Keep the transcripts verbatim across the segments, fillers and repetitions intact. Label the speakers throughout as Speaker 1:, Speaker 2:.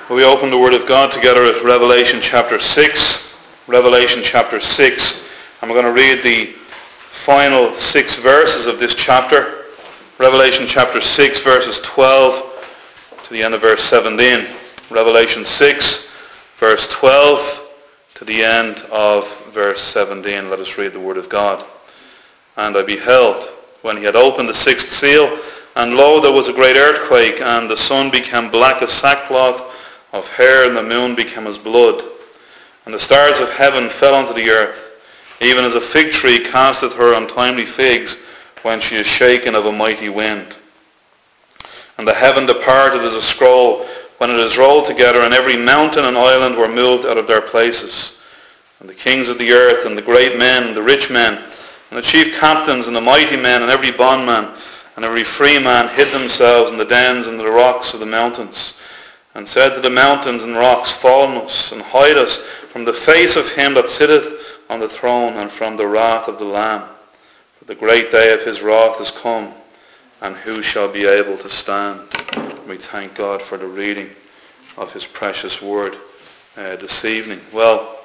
Speaker 1: We open the Word of God together at Revelation chapter six. Revelation chapter six. And we're going to read the final six verses of this chapter. Revelation chapter six, verses twelve to the end of verse seventeen. Revelation six, verse twelve to the end of verse seventeen. Let us read the Word of God. And I beheld, when he had opened the sixth seal, and lo, there was a great earthquake, and the sun became black as sackcloth of hair, and the moon became as blood. And the stars of heaven fell unto the earth, even as a fig tree casteth her untimely figs when she is shaken of a mighty wind. And the heaven departed as a scroll when it is rolled together, and every mountain and island were moved out of their places. And the kings of the earth, and the great men, and the rich men, and the chief captains, and the mighty men, and every bondman, and every free man hid themselves in the dens and the rocks of the mountains, and said to the mountains and rocks, Fall on us, and hide us from the face of him that sitteth on the throne, and from the wrath of the Lamb. For the great day of his wrath is come, and who shall be able to stand? We thank God for the reading of his precious word uh, this evening. Well,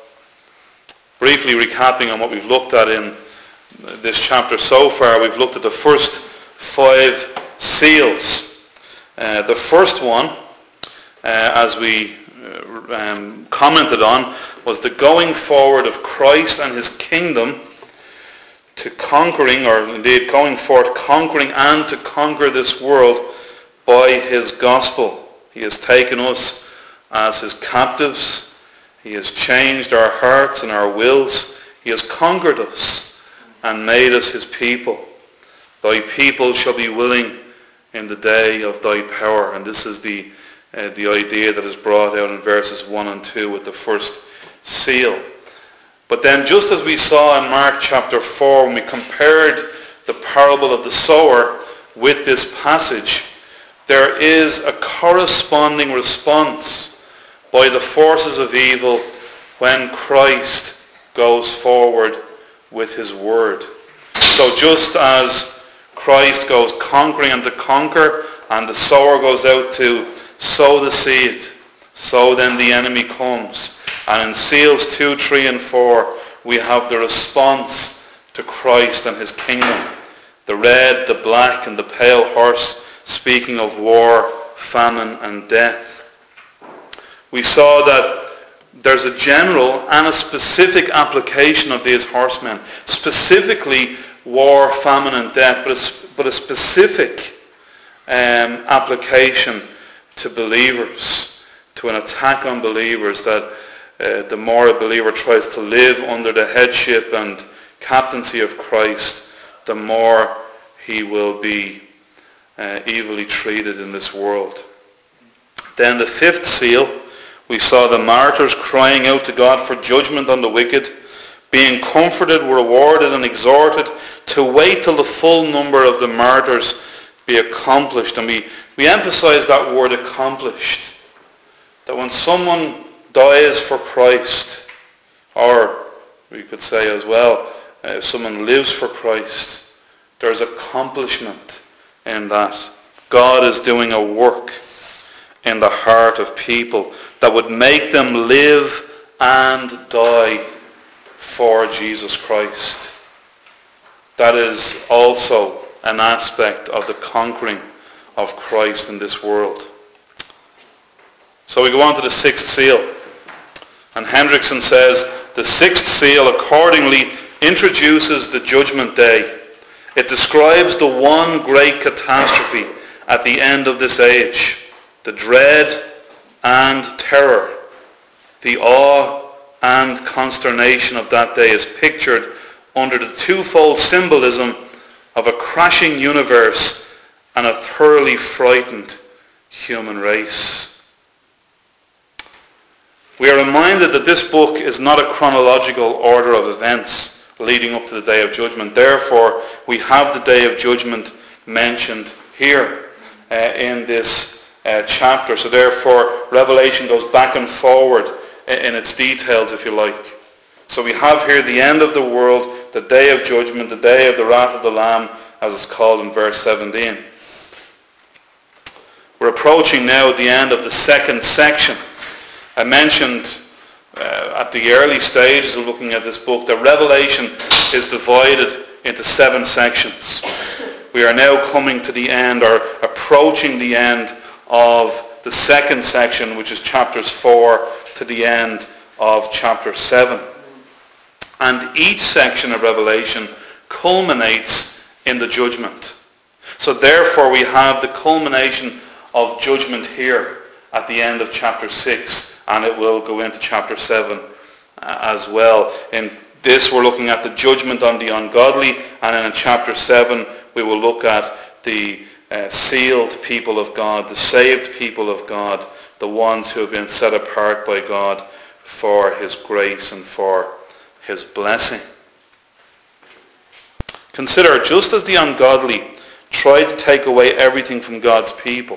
Speaker 1: briefly recapping on what we've looked at in this chapter so far, we've looked at the first five seals. Uh, the first one, Uh, as we uh, um, commented on, was the going forward of Christ and his kingdom to conquering, or indeed going forth conquering and to conquer this world by his gospel. He has taken us as his captives. He has changed our hearts and our wills. He has conquered us and made us his people. Thy people shall be willing in the day of thy power. And this is the Uh, the idea that is brought out in verses one and two with the first seal. But then, just as we saw in Mark chapter four, when we compared the parable of the sower with this passage, there is a corresponding response by the forces of evil when Christ goes forward with his word. So just as Christ goes conquering and to conquer, and the sower goes out to sow the seed, so then the enemy comes. And in seals two, three, and four, we have the response to Christ and his kingdom. The red, the black, and the pale horse, speaking of war, famine, and death. We saw that there's a general and a specific application of these horsemen. Specifically, war, famine, and death, but a, but a specific um, application to believers, to an attack on believers, that uh, the more a believer tries to live under the headship and captaincy of Christ, the more he will be uh, evilly treated in this world. Then the fifth seal, we saw the martyrs crying out to God for judgment on the wicked, being comforted, rewarded, and exhorted to wait till the full number of the martyrs be accomplished. And we We emphasize that word accomplished. That when someone dies for Christ, or we could say as well, uh, if someone lives for Christ, there's accomplishment in that. God is doing a work in the heart of people that would make them live and die for Jesus Christ. That is also an aspect of the conquering of Christ in this world. So we go on to the sixth seal. And Hendrickson says, the sixth seal accordingly introduces the judgment day. It describes the one great catastrophe at the end of this age. The dread and terror, the awe and consternation of that day is pictured under the twofold symbolism of a crashing universe and a thoroughly frightened human race. We are reminded that this book is not a chronological order of events leading up to the day of judgment. Therefore, we have the day of judgment mentioned here uh, in this uh, chapter. So therefore, Revelation goes back and forward in its details, if you like. So we have here the end of the world, the day of judgment, the day of the wrath of the Lamb, as it's called in verse seventeen. We're approaching now the end of the second section I mentioned uh, at the early stages of looking at this book that Revelation is divided into seven sections. We are now coming to the end, or approaching the end of the second section, which is chapters four to the end of chapter seven. And each section of Revelation culminates in the judgment. So therefore we have the culmination of judgment here at the end of chapter six, and it will go into chapter seven uh, as well. In this we're looking at the judgment on the ungodly, and then in chapter seven we will look at the uh, sealed people of God, the saved people of God, the ones who have been set apart by God for his grace and for his blessing. Consider, just as the ungodly tried to take away everything from God's people,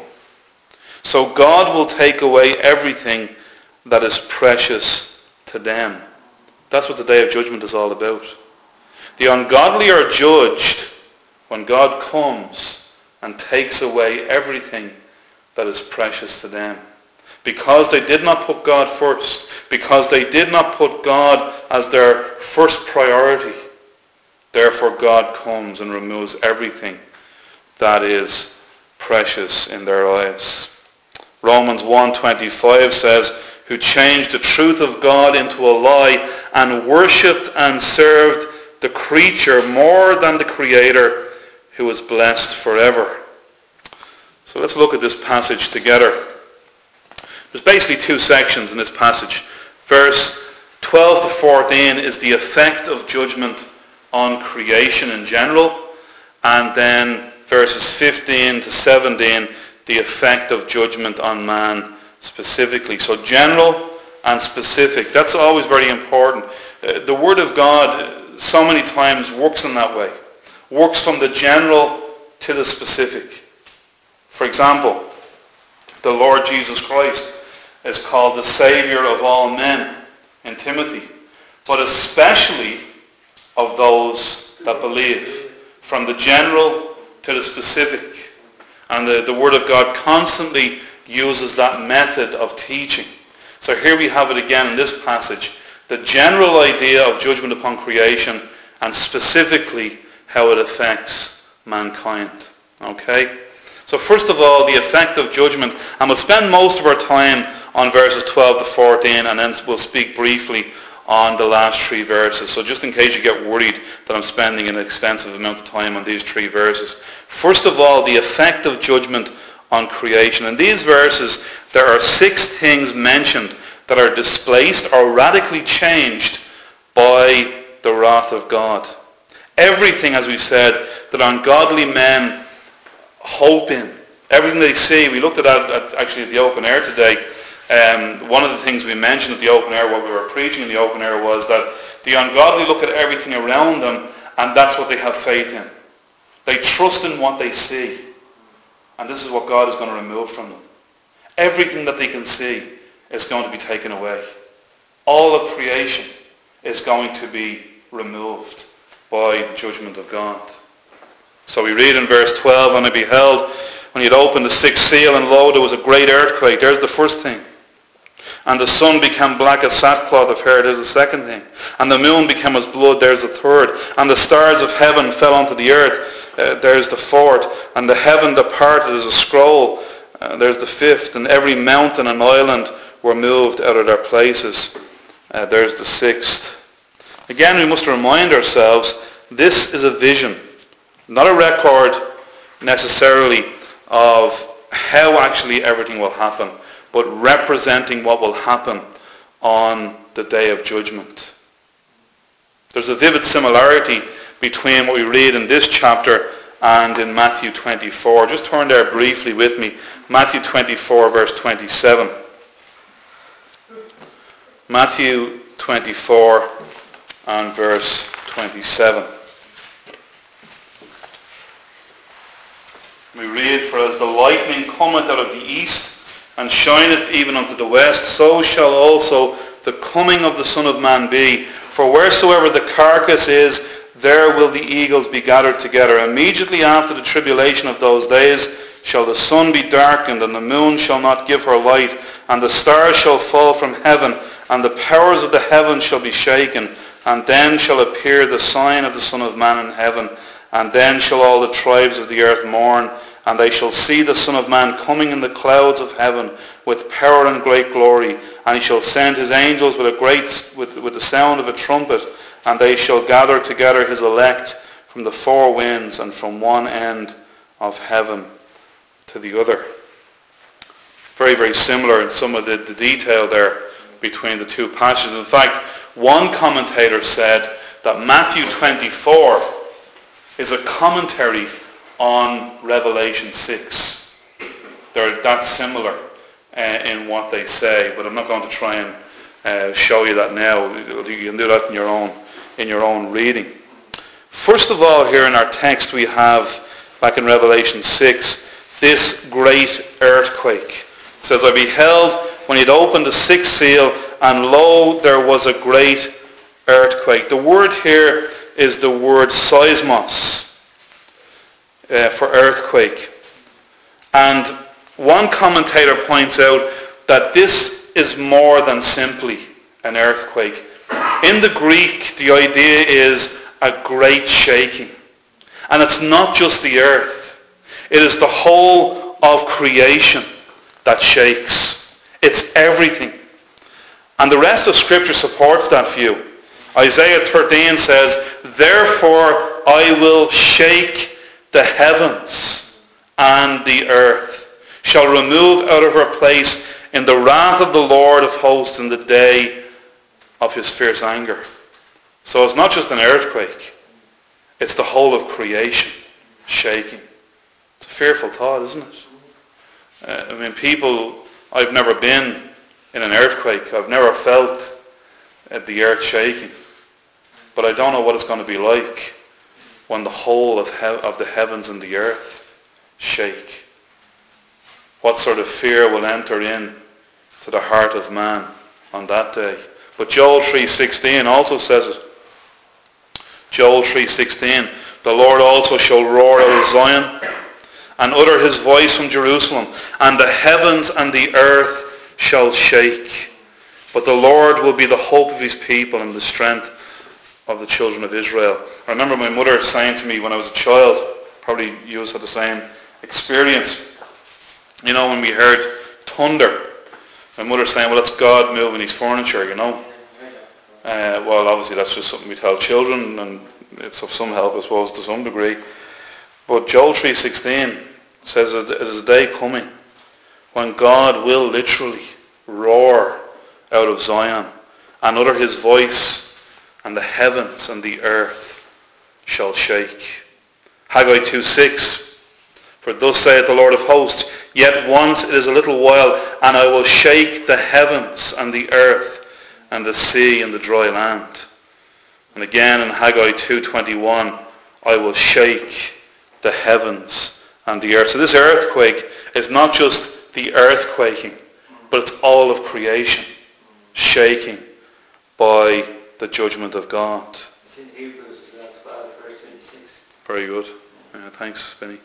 Speaker 1: so God will take away everything that is precious to them. That's what the day of judgment is all about. The ungodly are judged when God comes and takes away everything that is precious to them. Because they did not put God first, because they did not put God as their first priority, therefore God comes and removes everything that is precious in their lives. Romans one twenty-five says, who changed the truth of God into a lie and worshipped and served the creature more than the Creator, who is blessed forever. So let's look at this passage together. There's basically two sections in this passage. Verse twelve to fourteen is the effect of judgment on creation in general, and then verses fifteen to seventeen, the effect of judgment on man specifically. So general and specific. That's always very important. Uh, the Word of God so many times works in that way. Works from the general to the specific. For example, the Lord Jesus Christ is called the Savior of all men in Timothy, but especially of those that believe. From the general to the specific. And the, the Word of God constantly uses that method of teaching. So here we have it again in this passage. The general idea of judgment upon creation, and specifically how it affects mankind. Okay? So first of all, the effect of judgment. And we'll spend most of our time on verses twelve to fourteen, and then we'll speak briefly on the last three verses. So just in case you get worried that I'm spending an extensive amount of time on these three verses. First of all, the effect of judgment on creation. In these verses, there are six things mentioned that are displaced or radically changed by the wrath of God. Everything, as we've said, that ungodly men hope in. Everything they see. We looked at that at, actually at the open air today. Um, one of the things we mentioned at the open air, what we were preaching in the open air, was that the ungodly look at everything around them, and that's what they have faith in. They trust in what they see. And this is what God is going to remove from them. Everything that they can see is going to be taken away. All of creation is going to be removed by the judgment of God. So we read in verse twelve, and I beheld when he had opened the sixth seal, and lo, there was a great earthquake. There's the first thing. And the sun became black as sackcloth of hair. There's the second thing. And the moon became as blood. There's the third. And the stars of heaven fell onto the earth. Uh, there's the fourth. And the heaven departed as a scroll. Uh, there's the fifth. And every mountain and island were moved out of their places. Uh, there's the sixth. Again, we must remind ourselves, this is a vision, not a record necessarily of how actually everything will happen, but representing what will happen on the day of judgment. There's a vivid similarity between what we read in this chapter and in Matthew twenty-four. Just turn there briefly with me. Matthew twenty-four, verse twenty-seven. Matthew twenty-four and verse twenty-seven. We read, for as the lightning cometh out of the east, and shineth even unto the west, so shall also the coming of the Son of Man be. For wheresoever the carcass is, there will the eagles be gathered together. Immediately after the tribulation of those days shall the sun be darkened, and the moon shall not give her light, and the stars shall fall from heaven, and the powers of the heavens shall be shaken. And then shall appear the sign of the Son of Man in heaven, and then shall all the tribes of the earth mourn, and they shall see the Son of Man coming in the clouds of heaven with power and great glory. And he shall send his angels with a great with, with the sound of a trumpet, and they shall gather together his elect from the four winds and from one end of heaven to the other. Very, very similar in some of the, the detail there between the two passages. In fact, one commentator said that Matthew twenty-four is a commentary on Revelation six. They're that similar uh, in what they say, but I'm not going to try and uh, show you that now. You can do that in your own in your own reading. First of all, here in our text we have, back in Revelation six, this great earthquake. It says, I beheld when he had opened the sixth seal, and lo, there was a great earthquake. The word here is the word seismos uh, for earthquake. And one commentator points out that this is more than simply an earthquake. In the Greek, the idea is a great shaking. And it's not just the earth. It is the whole of creation that shakes. It's everything. And the rest of Scripture supports that view. Isaiah thirteen says, therefore I will shake the heavens, and the earth shall remove out of her place in the wrath of the Lord of hosts in the day of his fierce anger. So it's not just an earthquake. It's the whole of creation shaking. It's a fearful thought, isn't it? Uh, I mean, people, I've never been in an earthquake. I've never felt uh, the earth shaking. But I don't know what it's going to be like when the whole of, he- of the heavens and the earth shake. What sort of fear will enter in to the heart of man on that day? But Joel three sixteen also says it. Joel three sixteen, the Lord also shall roar out of Zion and utter his voice from Jerusalem, and the heavens and the earth shall shake. But the Lord will be the hope of his people and the strength of the children of Israel. I remember my mother saying to me when I was a child, probably you had the same experience, you know, when we heard thunder, my mother saying, well, that's God moving his furniture, you know. Uh, well, obviously that's just something we tell children, and it's of some help, I suppose, to some degree. But Joel three sixteen says that there is a day coming when God will literally roar out of Zion and utter his voice, and the heavens and the earth shall shake. Haggai two six, for thus saith the Lord of hosts, yet once it is a little while, and I will shake the heavens and the earth and the sea and the dry land. And again in Haggai two twenty-one, I will shake the heavens and the earth. So this earthquake is not just the earthquaking, but it's all of creation shaking by the judgment of God.
Speaker 2: It's in Hebrews twelve, verse twenty-six.
Speaker 1: Very good. Uh, thanks, Vinny.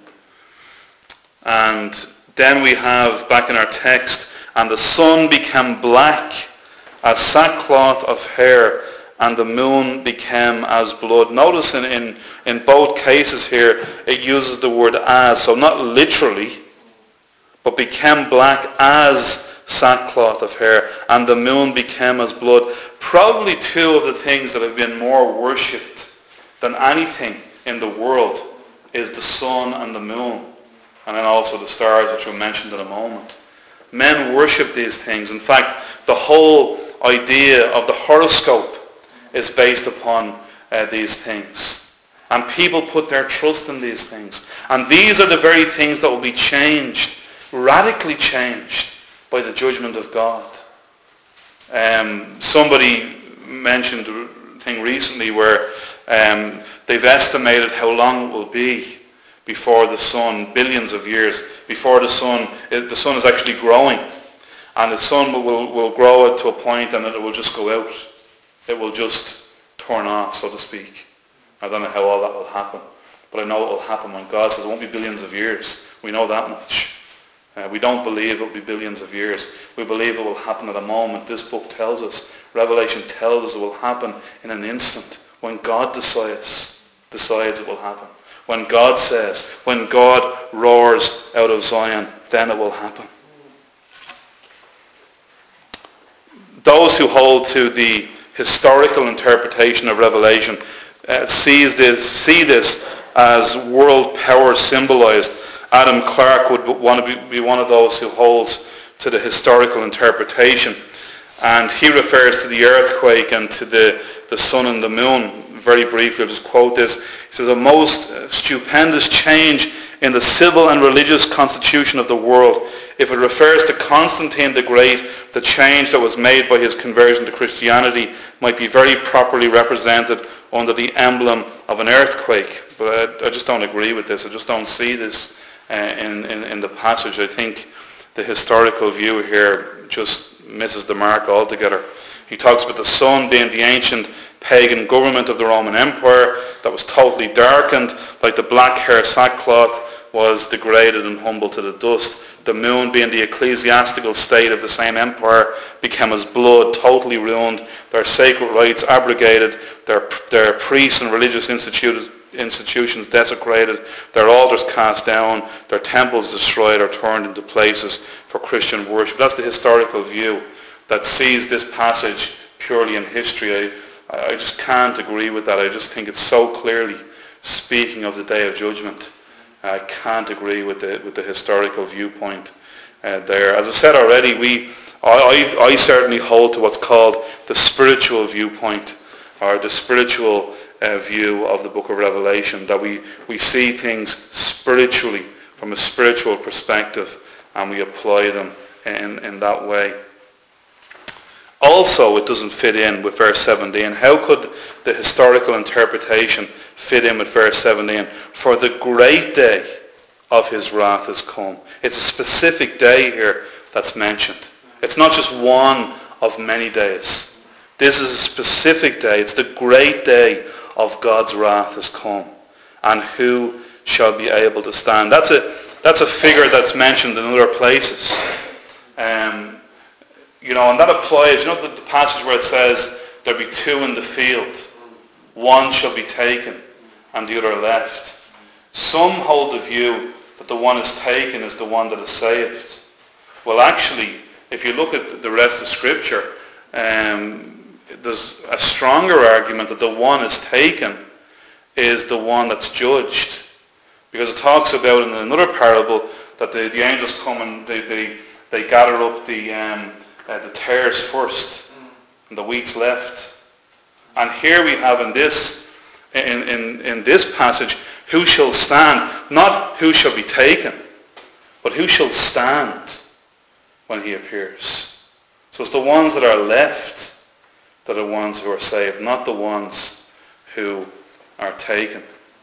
Speaker 1: And then we have, back in our text, and the sun became black as sackcloth of hair, and the moon became as blood. Notice in, in, in both cases here, it uses the word as, so not literally, but became black as sackcloth of hair, and the moon became as blood. Probably two of the things that have been more worshipped than anything in the world is the sun and the moon, and then also the stars, which were mentioned in a moment. Men worship these things. In fact, the whole idea of the horoscope is based upon uh, these things. And people put their trust in these things. And these are the very things that will be changed, radically changed, by the judgment of God. Um, somebody mentioned a thing recently where um, they've estimated how long it will be before the sun, billions of years, before the sun, it, the sun is actually growing. And the sun will, will, will grow it to a point and it will just go out. It will just turn off, so to speak. I don't know how all that will happen. But I know it will happen when God says it won't be billions of years. We know that much. Uh, we don't believe it will be billions of years. We believe it will happen at a moment. This book tells us, Revelation tells us it will happen in an instant. When God decides, decides it will happen. When God says, when God roars out of Zion, then it will happen. Those who hold to the historical interpretation of Revelation uh, sees this, see this as world power symbolized. Adam Clarke would want to be, be one of those who holds to the historical interpretation. And he refers to the earthquake and to the, the sun and the moon. Very briefly, I'll just quote this. He says, a most stupendous change in the civil and religious constitution of the world. If it refers to Constantine the Great, the change that was made by his conversion to Christianity might be very properly represented under the emblem of an earthquake. But I, I just don't agree with this. I just don't see this uh, in, in, in the passage. I think the historical view here just misses the mark altogether. He talks about the sun being the ancient pagan government of the Roman Empire that was totally darkened, like the black hair sackcloth was degraded and humbled to the dust. The moon, being the ecclesiastical state of the same empire, became as blood, totally ruined, their sacred rites abrogated, their, their priests and religious institutions institutions desecrated, their altars cast down, their temples destroyed or turned into places for Christian worship. That's the historical view that sees this passage purely in history. I, I just can't agree with that. I just think it's so clearly speaking of the day of judgment. I can't agree with the with the historical viewpoint uh, there. As I said already, we I, I, I certainly hold to what's called the spiritual viewpoint, or the spiritual uh, view of the book of Revelation, that we, we see things spiritually, from a spiritual perspective, and we apply them in, in that way. Also, it doesn't fit in with verse seventeen. How could the historical interpretation fit in with verse seventeen? For the great day of his wrath has come. It's a specific day here that's mentioned. It's not just one of many days. This is a specific day. It's the great day of God's wrath has come. And who shall be able to stand? That's a, that's a figure that's mentioned in other places. Um, you know, and that applies, you know, the, the passage where it says, there be two in the field. One shall be taken and the other left. Some hold the view that the one is taken is the one that is saved. Well, actually, if you look at the rest of Scripture, um, there's a stronger argument that the one is taken is the one that's judged. Because it talks about in another parable that the, the angels come and they, they, they gather up the, um, uh, the tares first and the wheat's left. And here we have in this In, in, in this passage, who shall stand? Not who shall be taken, but who shall stand when he appears. So it's the ones that are left that are ones who are saved, not the ones who are taken.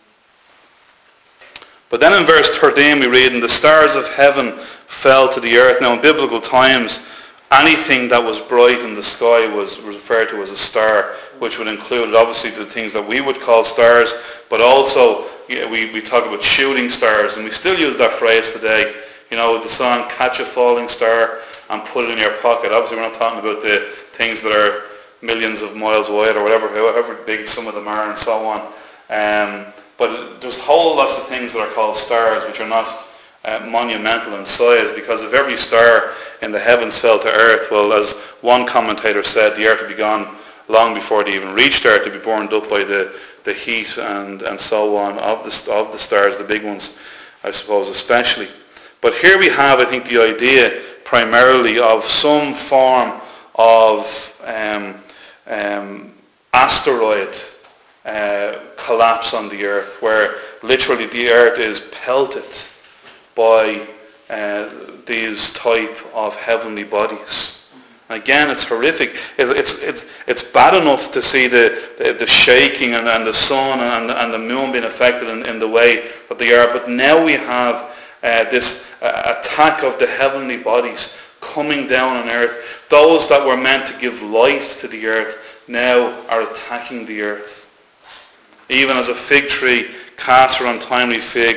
Speaker 1: But then in verse thirteen we read, and the stars of heaven fell to the earth. Now in biblical times, anything that was bright in the sky was referred to as a star, which would include obviously the things that we would call stars, but also yeah, we, we talk about shooting stars, and we still use that phrase today. You know, the song Catch a Falling Star and Put It in Your Pocket. Obviously we're not talking about the things that are millions of miles wide or whatever, however big some of them are and so on. Um, but there's whole lots of things that are called stars which are not uh, monumental in size, because if every star in the heavens fell to earth, well, as one commentator said, the earth would be gone long before they even reached earth, to be burned up by the, the heat and, and so on of the, of the stars, the big ones, I suppose, especially. But here we have, I think, the idea primarily of some form of um, um, asteroid uh, collapse on the earth, where literally the earth is pelted by uh, these type of heavenly bodies. And again, it's horrific. It, it's it's it's bad enough to see the, the, the shaking and, and the sun and, and the moon being affected in, in the way that they are. But now we have uh, this uh, attack of the heavenly bodies coming down on earth. Those that were meant to give light to the earth now are attacking the earth. Even as a fig tree casts her untimely figs,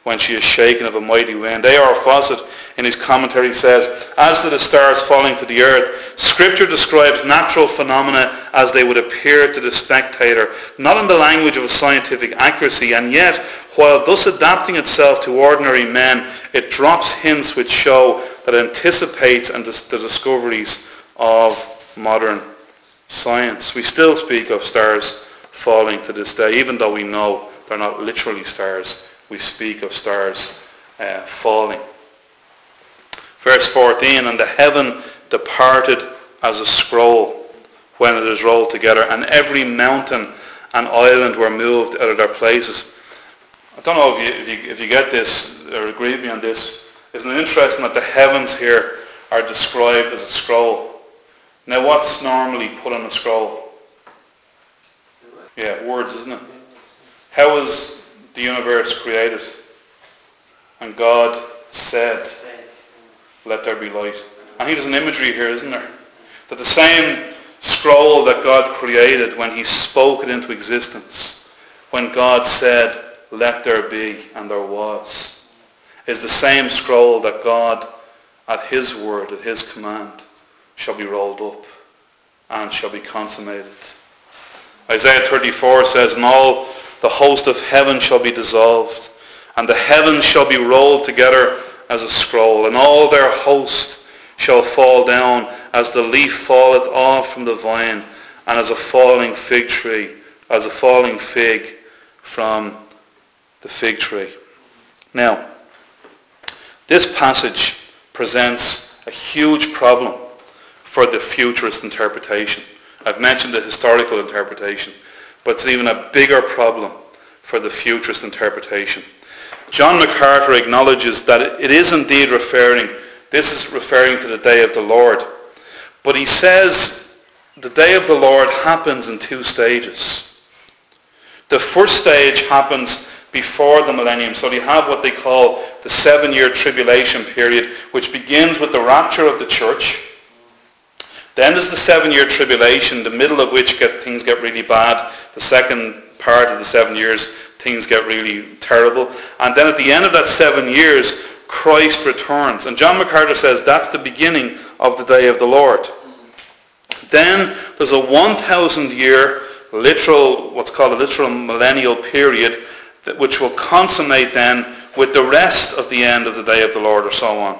Speaker 1: when she is shaken of a mighty wind. A R Fawcett in his commentary says, as to the stars falling to the earth, Scripture describes natural phenomena as they would appear to the spectator, not in the language of a scientific accuracy, and yet, while thus adapting itself to ordinary men, it drops hints which show that it anticipates and dis- the discoveries of modern science. We still speak of stars falling to this day, even though we know they're not literally stars. We speak of stars uh, falling. Verse fourteen, and the heaven departed as a scroll when it is rolled together, and every mountain and island were moved out of their places. I don't know if you, if you, if you get this or agree with me on this. Isn't it interesting that the heavens here are described as a scroll? Now what's normally put on a scroll? Yeah, words, isn't it? How was the universe created? And God said, let there be light. I think there's an imagery here, isn't there? That the same scroll that God created when he spoke it into existence, when God said, let there be, and there was, is the same scroll that God, at his word, at his command, shall be rolled up and shall be consummated. Isaiah thirty-four says, and all the host of heaven shall be dissolved, and the heavens shall be rolled together as a scroll, and all their host shall fall down as the leaf falleth off from the vine, and as a falling fig tree, as a falling fig from the fig tree. Now, this passage presents a huge problem for the futurist interpretation. I've mentioned the historical interpretation, but it's even a bigger problem for the futurist interpretation. John MacArthur acknowledges that it is indeed referring, this is referring to the day of the Lord, but he says the day of the Lord happens in two stages. The first stage happens before the millennium. So they have what they call the seven-year tribulation period, which begins with the rapture of the church. Then there's the seven-year tribulation, the middle of which get, things get really bad. The second part of the seven years, things get really terrible. And then at the end of that seven years, Christ returns. And John MacArthur says that's the beginning of the day of the Lord. Then there's a one thousand year literal, what's called a literal millennial period, that, which will consummate then with the rest of the end of the day of the Lord, or so on.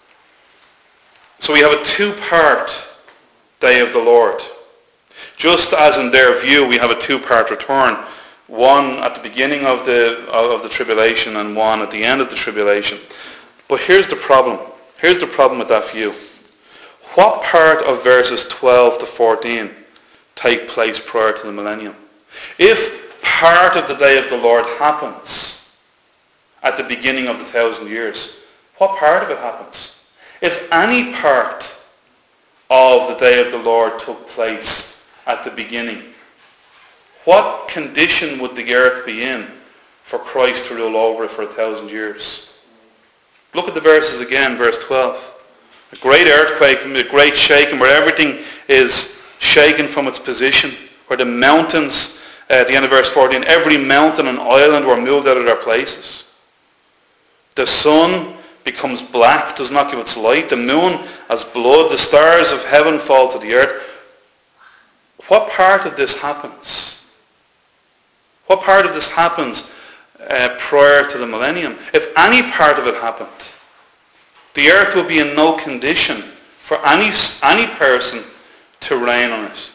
Speaker 1: So we have a two-part day of the Lord. Just as in their view we have a two-part return, one at the beginning of the of the tribulation and one at the end of the tribulation. But here's the problem. Here's the problem with that view. What part of verses twelve to fourteen take place prior to the millennium? If part of the day of the Lord happens at the beginning of the thousand years, what part of it happens? If any part of the day of the Lord took place at the beginning, what condition would the earth be in for Christ to rule over it for a thousand years? Look at the verses again, verse twelve. A great earthquake, a great shaking, where everything is shaken from its position, where the mountains, uh, at the end of verse fourteen, every mountain and island were moved out of their places. The sun becomes black, does not give its light. The moon as blood. The stars of heaven fall to the earth. What part of this happens? What part of this happens uh, prior to the millennium? If any part of it happened, the earth will be in no condition for any, any person to reign on it.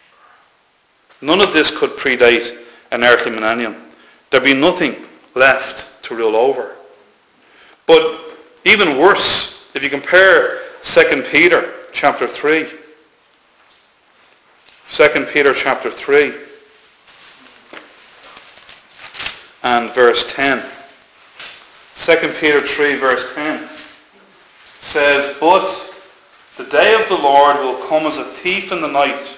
Speaker 1: None of this could predate an earthly millennium. There'd be nothing left to rule over. But even worse, if you compare Second Peter chapter three, Second Peter chapter three and verse ten. Second Peter three verse ten says, but the day of the Lord will come as a thief in the night,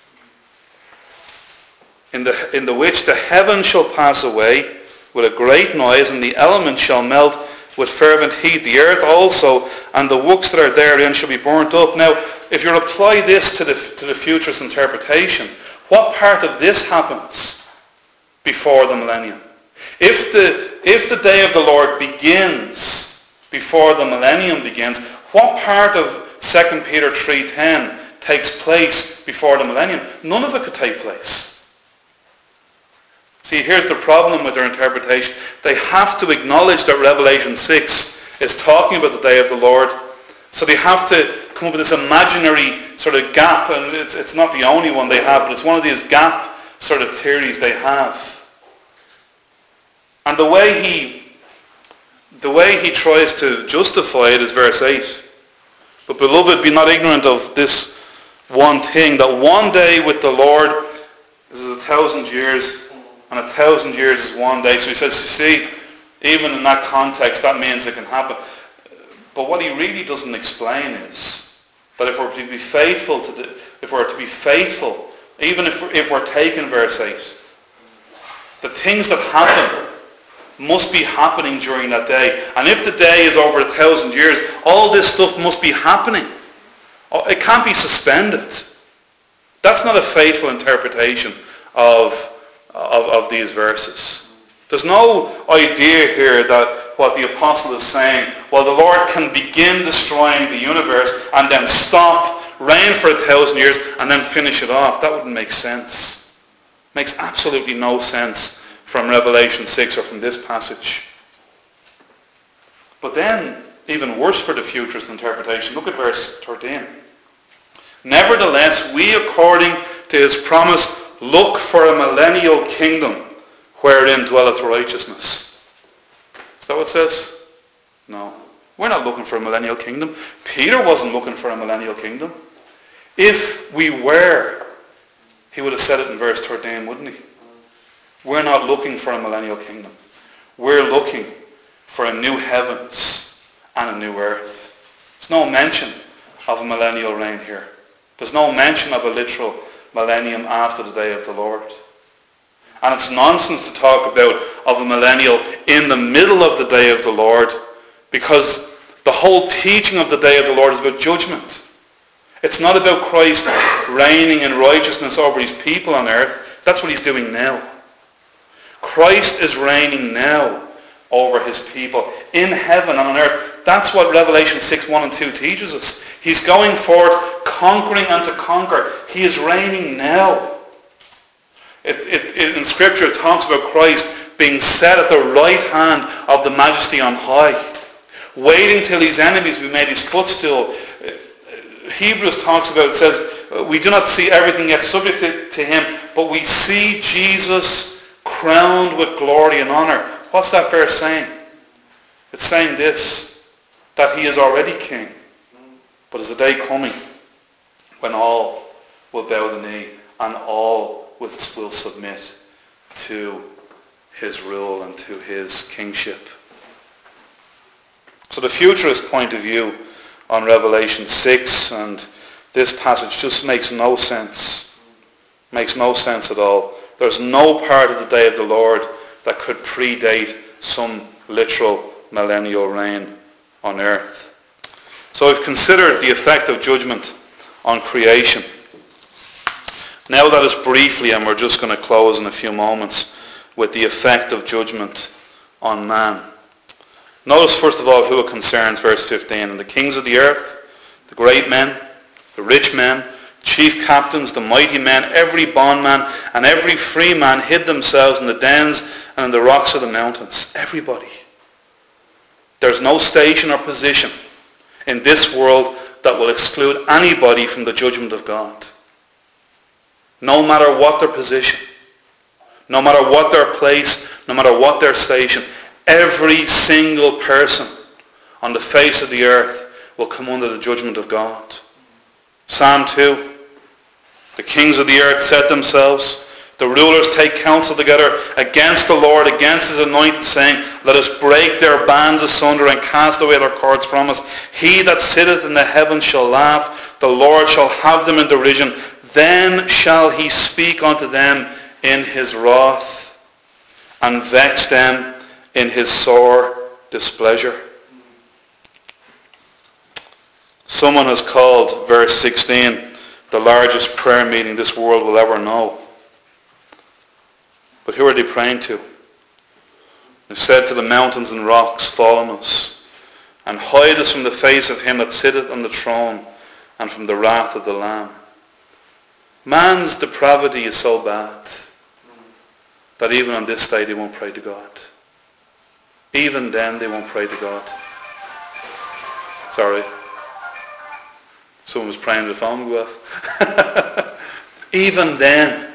Speaker 1: in the, in the which the heavens shall pass away with a great noise, and the elements shall melt with fervent heat. The earth also and the works that are therein shall be burnt up. Now, if you apply this to the, to the futurist interpretation, what part of this happens before the millennium? If the if the day of the Lord begins before the millennium begins, what part of Second Peter three ten takes place before the millennium? None of it could take place. See, here's the problem with their interpretation. They have to acknowledge that Revelation six is talking about the day of the Lord. So they have to come up with this imaginary sort of gap, and it's, it's not the only one they have, but it's one of these gap sort of theories they have. And the way he, the way he tries to justify it is verse eight. But beloved, be not ignorant of this one thing, that one day with the Lord is a thousand years, and a thousand years is one day. So he says, you see, even in that context, that means it can happen. But what he really doesn't explain is that if we're to be faithful to the, if we're to be faithful, even if we're, if we're taking verse eight, the things that happen must be happening during that day. And if the day is over a thousand years, all this stuff must be happening. It can't be suspended. That's not a faithful interpretation of, of, of these verses. There's no idea here that what the apostle is saying, well, the Lord can begin destroying the universe and then stop, reign for a thousand years, and then finish it off. That wouldn't make sense. Makes absolutely no sense from Revelation six or from this passage. But then, even worse for the futurist interpretation, look at verse thirteen. Nevertheless, we, according to his promise, look for a millennial kingdom wherein dwelleth righteousness. Is that what it says? No. We're not looking for a millennial kingdom. Peter wasn't looking for a millennial kingdom. If we were, he would have said it in verse thirteen, wouldn't he? We're not looking for a millennial kingdom. We're looking for a new heavens and a new earth. There's no mention of a millennial reign here. There's no mention of a literal millennium after the day of the Lord. And it's nonsense to talk about of a millennial in the middle of the day of the Lord, because the whole teaching of the day of the Lord is about judgment. It's not about Christ reigning in righteousness over his people on earth. That's what he's doing now. Christ is reigning now over his people in heaven and on earth. That's what Revelation six, one and two teaches us. He's going forth conquering and to conquer. He is reigning now. It, it, it, in Scripture it talks about Christ being set at the right hand of the Majesty on high, waiting till his enemies be made his footstool. Hebrews talks about, it says, we do not see everything yet subject to, to him, but we see Jesus crowned with glory and honor. What's that verse saying? It's saying this, that he is already king, but there's a day coming when all will bow the knee and all will submit to his rule and to his kingship. So the futurist point of view on Revelation six and this passage just makes no sense. Makes no sense at all. There's no part of the day of the Lord that could predate some literal millennial reign on earth. So we've considered the effect of judgment on creation. Now let us briefly, and we're just going to close in a few moments, with the effect of judgment on man. Notice first of all who it concerns, verse fifteen. And the kings of the earth, the great men, the rich men, chief captains, the mighty men, every bondman and every free man hid themselves in the dens and in the rocks of the mountains. Everybody. There's no station or position in this world that will exclude anybody from the judgment of God. No matter what their position, no matter what their place, no matter what their station, every single person on the face of the earth will come under the judgment of God. Psalm two, the kings of the earth set themselves, the rulers take counsel together against the Lord, against his anointed, saying, let us break their bands asunder and cast away their cords from us. He that sitteth in the heavens shall laugh, the Lord shall have them in derision. Then shall he speak unto them in his wrath, and vex them in his sore displeasure. Someone has called verse sixteen the largest prayer meeting this world will ever know. But who are they praying to? who said to the mountains and rocks, fall on us, and hide us from the face of him that sitteth on the throne and from the wrath of the Lamb. Man's depravity is so bad that even on this day they won't pray to God. Even then they won't pray to God. Sorry. Someone was praying the phone go off. Even then,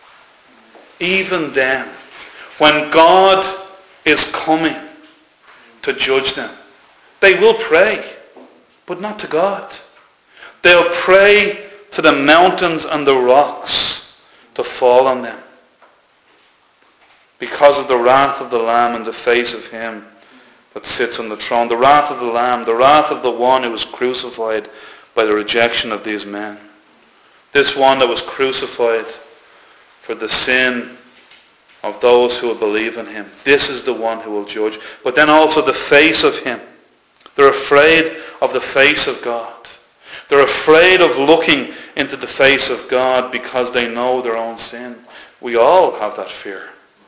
Speaker 1: even then, when God is coming to judge them, they will pray, but not to God. They'll pray to the mountains and the rocks to fall on them because of the wrath of the Lamb in the face of him that sits on the throne. The wrath of the Lamb, the wrath of the one who was crucified by the rejection of these men. This one that was crucified for the sin of those who will believe in him. This is the one who will judge. But then also the face of him. They're afraid of the face of God. They're afraid of looking into the face of God because they know their own sin. We all have that fear.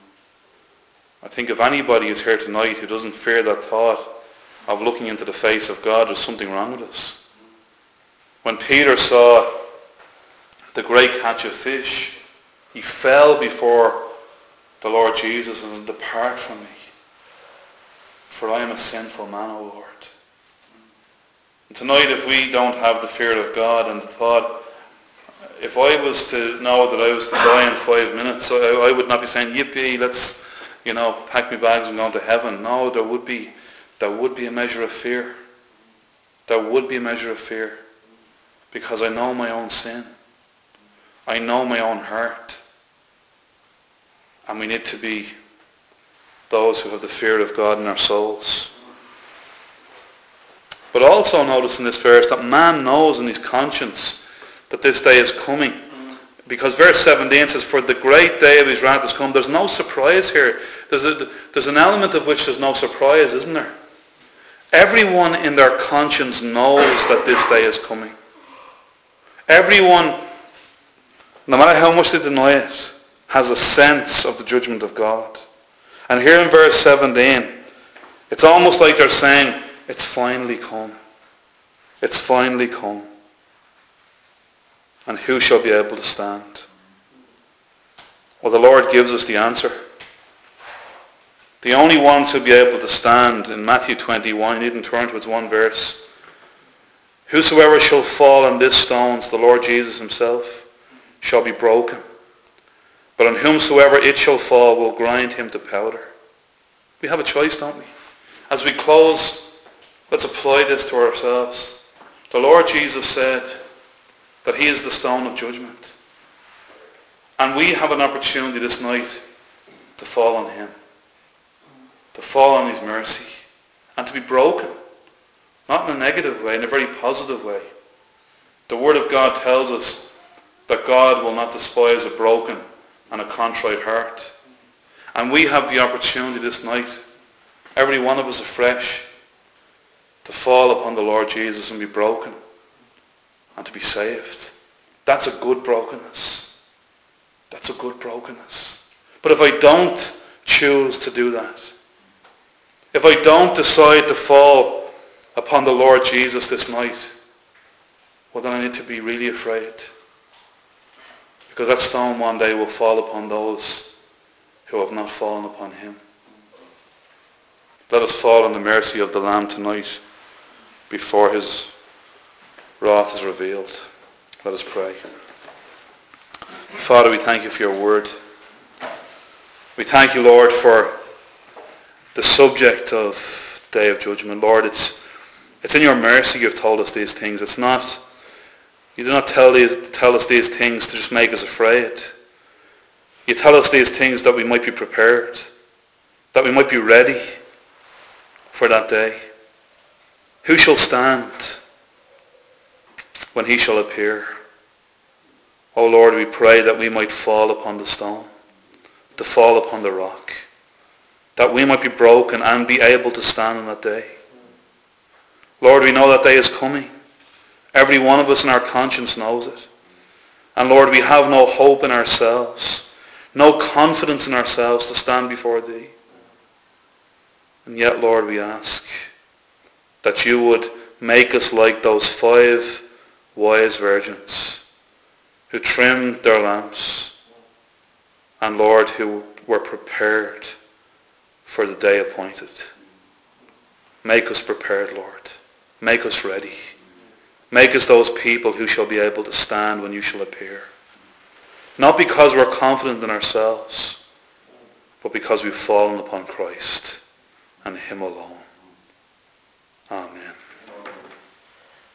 Speaker 1: I think if anybody is here tonight who doesn't fear that thought of looking into the face of God, there's something wrong with us. When Peter saw the great catch of fish, he fell before the Lord Jesus and said, depart from me, for I am a sinful man, O Lord. And tonight, if we don't have the fear of God and the thought, if I was to know that I was to die in five minutes, I, I would not be saying, yippee, let's, you know, pack my bags and go to heaven. No, there would be, there would be a measure of fear. There would be a measure of fear. Because I know my own sin. I know my own heart. And we need to be those who have the fear of God in our souls. But also notice in this verse that man knows in his conscience that this day is coming. Because verse seventeen says, for the great day of his wrath has come. There's no surprise here. There's, a, there's an element of which there's no surprise, isn't there? Everyone in their conscience knows that this day is coming. Everyone, no matter how much they deny it, has a sense of the judgment of God. And here in verse seventeen, it's almost like they're saying, it's finally come. It's finally come. And who shall be able to stand? Well, the Lord gives us the answer. The only ones who will be able to stand in Matthew twenty-one, you needn't turn to its one verse. Whosoever shall fall on this stones, the Lord Jesus himself, shall be broken. But on whomsoever it shall fall will grind him to powder. We have a choice, don't we? As we close, let's apply this to ourselves. The Lord Jesus said that he is the stone of judgment. And we have an opportunity this night to fall on him. To fall on his mercy. And to be broken. Not in a negative way, in a very positive way. The Word of God tells us that God will not despise a broken and a contrite heart. And we have the opportunity this night, every one of us afresh, to fall upon the Lord Jesus and be broken and to be saved. That's a good brokenness. That's a good brokenness. But if I don't choose to do that, if I don't decide to fall upon the Lord Jesus this night, well then I need to be really afraid. Because that stone one day will fall upon those who have not fallen upon him. Let us fall on the mercy of the Lamb tonight before his wrath is revealed. Let us pray. Father, we thank you for your word. We thank you, Lord, for the subject of Day of Judgment. Lord, it's It's in your mercy you've told us these things. It's not, you do not tell, these, tell us these things to just make us afraid. You tell us these things that we might be prepared, that we might be ready for that day. Who shall stand when he shall appear? O Lord, we pray that we might fall upon the stone, to fall upon the rock, that we might be broken and be able to stand on that day. Lord, we know that day is coming. Every one of us in our conscience knows it. And Lord, we have no hope in ourselves, no confidence in ourselves to stand before thee. And yet, Lord, we ask that you would make us like those five wise virgins who trimmed their lamps and, Lord, who were prepared for the day appointed. Make us prepared, Lord. Make us ready. Make us those people who shall be able to stand when you shall appear. Not because we're confident in ourselves, but because we've fallen upon Christ and him alone.